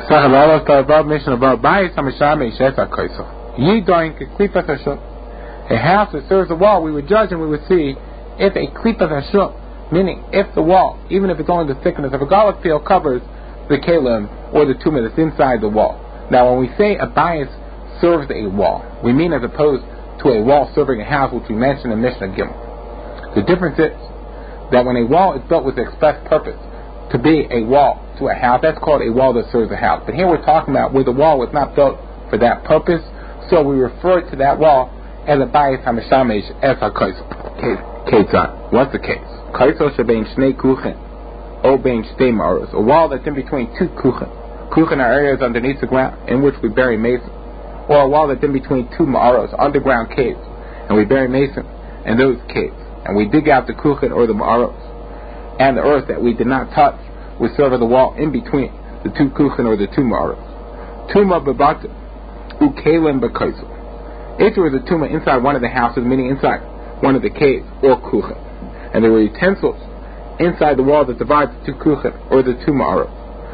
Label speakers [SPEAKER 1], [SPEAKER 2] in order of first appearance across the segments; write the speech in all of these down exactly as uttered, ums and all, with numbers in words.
[SPEAKER 1] A house that serves a wall, we would judge and we would see if a klipas hashum, meaning if the wall, even if it's only the thickness of a garlic peel, covers the kelim or the tumah that's inside the wall. Now, when we say a bias serves a wall, we mean as opposed to a wall serving a house, which we mentioned in Mishnah Gimel. The difference is that when a wall is built with the express purpose to be a wall to a house, that's called a wall that serves a house. But here we're talking about where the wall was not built for that purpose, so we refer to that wall as a bias hamishamish as a kaisel. What's the case? Kaisel shebein shnei kuchen, o bein shtei maros, a wall that's in between two kuchen. Kuchen are areas underneath the ground in which we bury mason, or a wall that's in between two maros, underground caves, and we bury mason in those caves, and we dig out the kuchen or the maros, and the earth that we did not touch would serve as the wall in between the two kuchen or the two maros. Tuma bebata ukelim bekaisel. If there was a tumah inside one of the houses, meaning inside one of the caves or kuchen, and there were utensils inside the wall that divides the two kuchen or the two maros,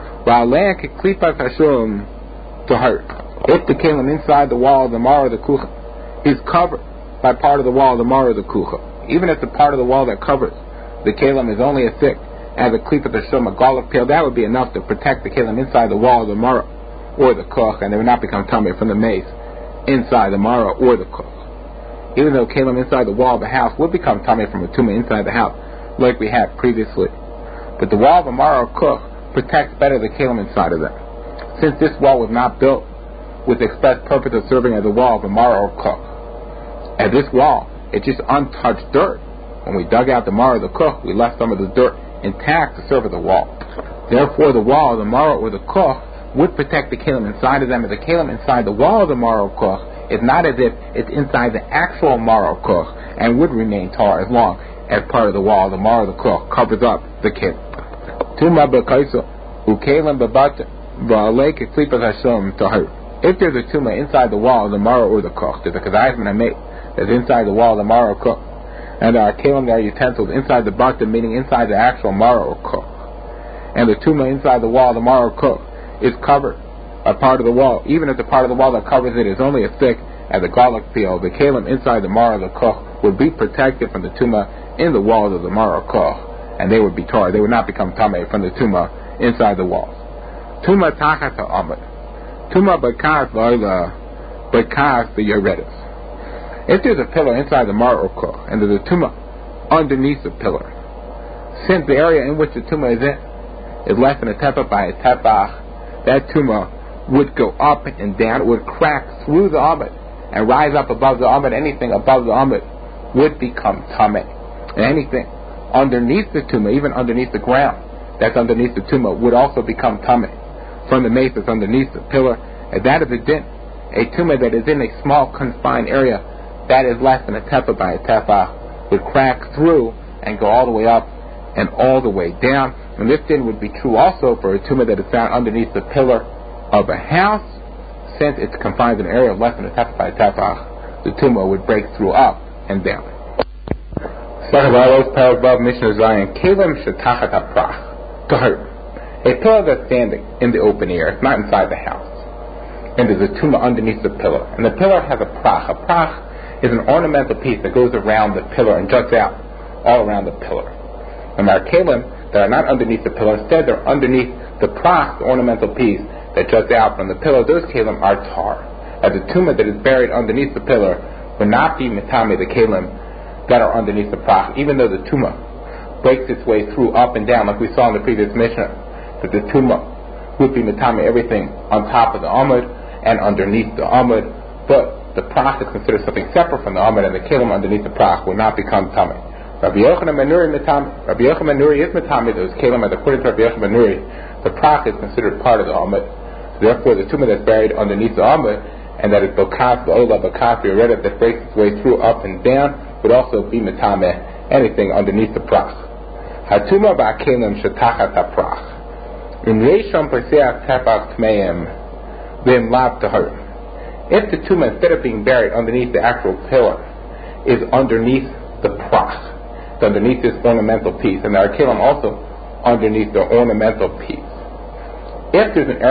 [SPEAKER 1] if the kelim inside the wall of the mara of the kuchen is covered by part of the wall of the mara of the kuchen, even if the part of the wall that covers the kelim is only as thick as a klipat hashum, a garlic peel, that would be enough to protect the kelim inside the wall of the mara or the kuch, and they would not become tummy from the mace inside the mara or the kuch. Even though kelim inside the wall of the house would become tummy from a tumah inside the house, like we had previously, but the wall of the mara or kuch protects better the kelim inside of them, since this wall was not built with the express purpose of serving as a wall of a mara or kuch. And this wall, it's just untouched dirt. When we dug out the mara or the kuch, we left some of the dirt intact to serve as a wall. Therefore, the wall of the mara or the kuch would protect the kelim inside of them, and the kelim inside the wall of the mara or kuch is not as if it's inside the actual mara or kuch, and would remain tar as long as part of the wall of the mara or the kuch covers up the kelim. Tuma b'kaisel ukelim b'bata v'alei keklipas hashum tahir. If there's a tumah inside the wall of the mara or the kuch, there's a kazayisman I made that's inside the wall of the mara or kuch, and there are kelim, there are utensils inside the bata, meaning inside the actual mara or kuch, and the tumah inside the wall of the mara or kuch is covered by part of the wall, even if the part of the wall that covers it is only as thick as a garlic peel, the kelim inside the mara or the kuch would be protected from the tumah in the walls of the mara or kuch, and they would be tar. They would not become tameh from the tumah inside the walls. Tumah tachat ha'amad. Tumah b'kas v'ayla b'kas v'yoredus. If there's a pillar inside the mara or kuch, and there's a tumah underneath the pillar, since the area in which the tumah is in is less than a tefah by a tefah, that tumah would go up and down. It would crack through the amud and rise up above the amud. Anything above the amud would become tameh, and anything underneath the tumah, even underneath the ground that's underneath the tumah, would also become tameh from the mace that's underneath the pillar. And that is a din. A tumah that is in a small confined area that is less than a tefah by a tefah would crack through and go all the way up and all the way down. And this din would be true also for a tumah that is found underneath the pillar of a house, since it's confined in an area of less than a tefah by a tefah. The tumah would break through up and down. A pillar that's standing in the open air, it's not inside the house, and there's a tumah underneath the pillar, and the pillar has a prach. A prach is an ornamental piece that goes around the pillar and juts out all around the pillar. And our kelim that are not underneath the pillar, instead they're underneath the prach, the ornamental piece that juts out from the pillar. Those kelim are tar. As a tumah that is buried underneath the pillar would not be mitame the kelim that are underneath the prach, even though the tumah breaks its way through up and down, like we saw in the previous Mishnah, that the tumah would be mitame everything on top of the amud and underneath the amud, but the prach is considered something separate from the amud, and the kelim underneath the prach would not become tameh. Rabbi Yochanan ben Nuri mitame. Rabbi Yochanan ben Nuri is mitame those kelim, and according to Rabbi Yochanan ben Nuri, the prach is considered part of the amud. Therefore, the tumah that's buried underneath the amud, and that is bokas v'ola bokas v'yoredet, that breaks its way through up and down, would also be mitame anything underneath the prach. Hatuma ba'kelim shetachat ha'prach. In reishon perseach tefach tmeim v'im lav tahor. If the tumah, instead of being buried underneath the actual pillar, is underneath the prach, underneath this ornamental piece, and our kelim also underneath the ornamental piece. If there's an area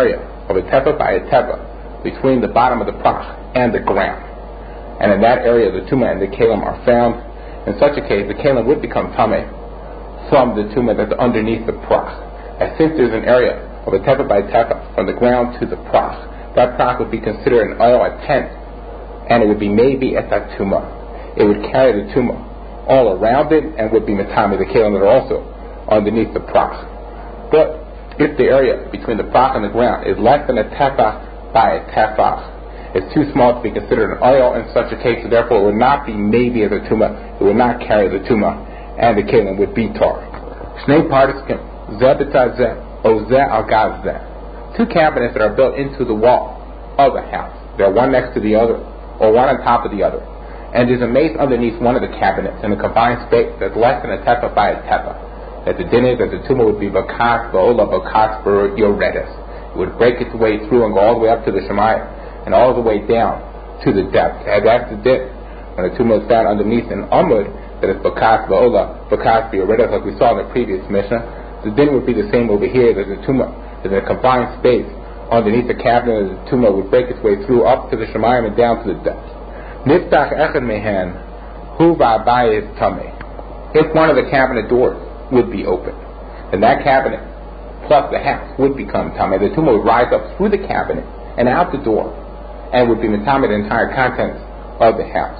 [SPEAKER 1] of a tefa by a tefa between the bottom of the prach and the ground. And in that area the tumah and the kalim are found. In such a case, the kalim would become tameh from the tumah that's underneath the prach. And since there's an area of a tefa by tefa from the ground to the prach, that prach would be considered an oil, a tent, and it would be maybe at that tumah. It would carry the tumah all around it and would be matame the kalim that are also underneath the prach. But if the area between the prach and the ground is less than a tefach by a tefach, it's too small to be considered an oil in such a case, so therefore it would not be maybe as a tumah, it would not carry the tumah, and the kalim would be tar. Shnei partiskim, zeh b'taz zeh, o zeh al gaz zeh. Two cabinets that are built into the wall of a house. They're one next to the other, or one on top of the other. And there's a mace underneath one of the cabinets in a confined space that's less than a tefa by a tefa. That the din is that the tumah would be bakas ba'ola bakas ber yoredes. It would break its way through and go all the way up to the shemayim and all the way down to the depth. And that's the din. When the tumah is found underneath an amud, that is bakas ba'ola bakas ber yoredes, like we saw in the previous mishnah, the din would be the same over here, that the tumah is in a confined space underneath the cabinet, the tumah would break its way through up to the shemayim and down to the depth. Niftach echad mehen hu va'abayis tameh. If one of the cabinet doors would be open, then that cabinet plus the house would become tameh. The tumah would rise up through the cabinet and out the door, and would be tameh the entire contents of the house.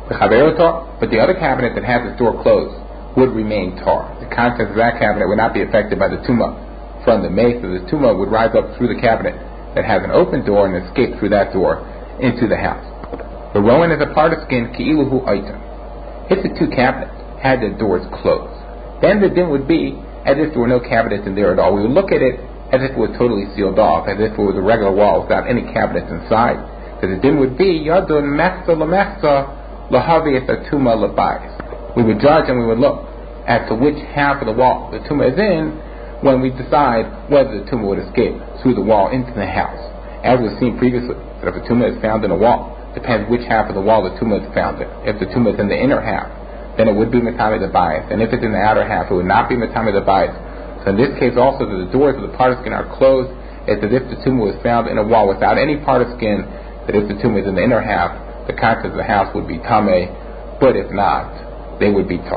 [SPEAKER 1] But the other cabinet that has its door closed would remain tar. The contents of that cabinet would not be affected by the tumah from the mace, so the tumah would rise up through the cabinet that has an open door and escape through that door into the house. The rowan is a part of skin ki'iluhu item. If the two cabinets had their doors closed, then the din would be as if there were no cabinets in there at all. We would look at it as if it was totally sealed off, as if it was a regular wall without any cabinets inside. So the din would be yadun mechza lemechza lahavi etatuma labayis. We would judge and we would look as to which half of the wall the tumah is in when we decide whether the tumah would escape through the wall into the house. As we've seen previously, that if a tumah is found in a wall, depends which half of the wall the tumah is found in. If the tumah is in the inner half, then it would be matame the bias, and if it's in the outer half, it would not be matame the bias. So in this case also, that the doors of the part of skin are closed, it's as if the tumah was found in a wall without any part of skin, that if the tumah is in the inner half, the contents of the house would be tameh, but if not, they would be tar.